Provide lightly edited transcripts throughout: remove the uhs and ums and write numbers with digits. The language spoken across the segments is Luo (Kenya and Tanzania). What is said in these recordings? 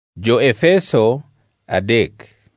Jo-Efeso 3.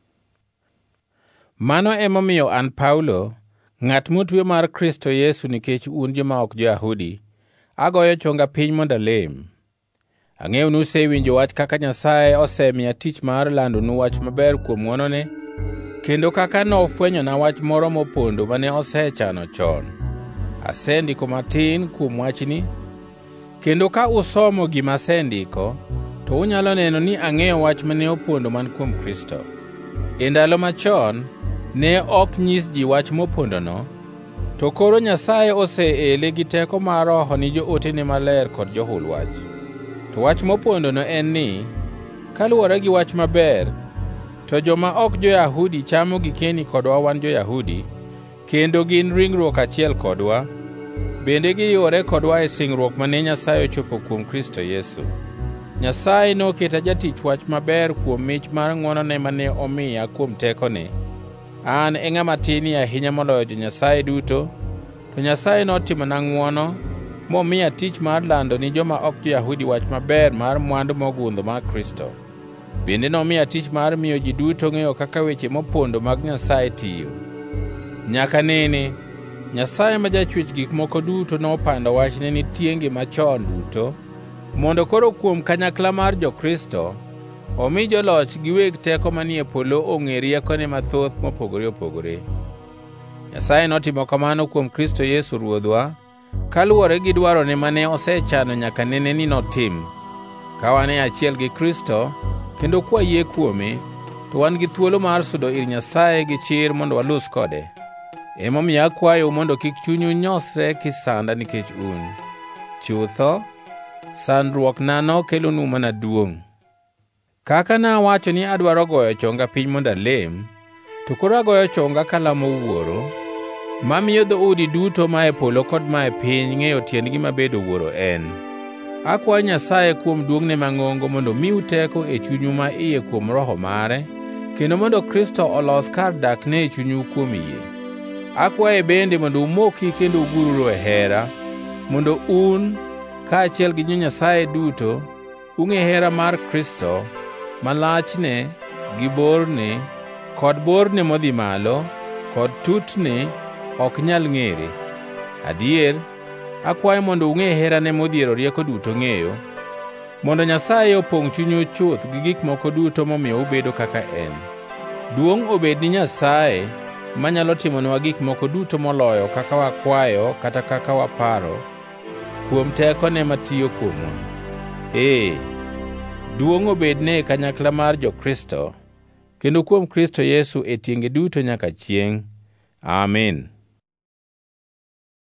Mano emomiyo an Paulo, ng'at motwe mar Kristo Yesu nikech un joma ok jo-Yahudi, agoyo chonga piny mondo alem. Ang'eyo ni usewinjo wach kaka Nyasaye osemiya tich mar landonu wach maber kuom ng'wonone, kendo kaka nofwenyona wach moro mopondo mane osechano chon. Asendiko matin kuom wachni, kendo ka usomo gima asendiko, to unyalo neno ni ang'eyo wach mane opondo man kuom Kristo. E ndalo machon ne ok nyis ji wach mopondono, to koro Nyasaye oseele gi teko mar Roho ni jootene maler kod johul wach. To wach mopondono en ni, kaluwore gi wach maber, to joma ok jo-Yahudi chamo gikeni kodwa wan jo-Yahudi, kendo gin ringruok achiel kodwa, bende giyuore kodwa e singruok mane Nyasaye ochopo kuom Kristo Yesu. Nyasaye noketa jatich wach maber kuom mich mar ng'wonone mane omiya kuom tekone. An e ng'ama tin ahinya moloyo jo-Nyasaye duto, to Nyasaye notimona ng'wono momiya tich mar lando ni joma ok jo-Yahudi wach maber mar mwandu mogundho mag Kristo. Bende nomiya tich mar miyo ji duto ng'eyo kaka weche mopondo mag Nyasaye tiyo. Nyaka nene, Nyasaye ma jachwech gik moko duto nopando wachne ni tienge machon duto, mondo koro kuom kanyakla mar jo-Kristo omi joloch gi weg teko manie polo ong'e riekone mathoth mopogore opogore. Nyasaye notimo kamano kuom Kristo Yesu Ruodhwa, kaluwore gi dwarone mane osechano nyaka nene ni notim. Ka wan e achiel gi Kristo, kendo kwayie kuome, to wan gi thuolo mar sudo ir Nyasaye gi chir mondo walus kode. Emomiyo akwayo mondo kik chunyu nyosre kisanda nikech un. Chutho, sandruokna nokelonu mana duongʼ. Kaka nawacho ni adwaro goyo chonga piny mondo alem, to koro agoyo chonga kalamo Wuoro, mamiyo dhoudi duto ma e polo kod ma e piny ng'eyo tiend gima bedo Wuoro en. Akwayo Nyasaye kuom duong'ne mang'ongo mondo miu teko e chunyu ma iye kuom Roho mare, kendo mondo Kristo olos kar dakne e chunyu kuom yie. Akwaye bende mondo umoki kendo ugururu e hera, mondo un, kaachiel gi jo-Nyasaye duto, ung'e hera mar Kristo, malachne, gi borne, kod borne modhi malo, kod tutne ok nyal ng'ere. Adier, akwayo mondo ung'e herane modhiero rieko duto ng'eyo, mondo Nyasaye opongʼ chunyu chuth gi gik moko duto momiyo ubedo kaka en. Duongʼ obed ni Nyasaye, manyalo timonwa gik moko duto moloyo kaka wakwayo kata kaka waparo, kuom tekone matiyo kuomwa. Duongʼ obedne e kanyakla mar jo-Kristo, kendo kuom Kristo Yesu e tienge duto nyaka chiengʼ. Amin.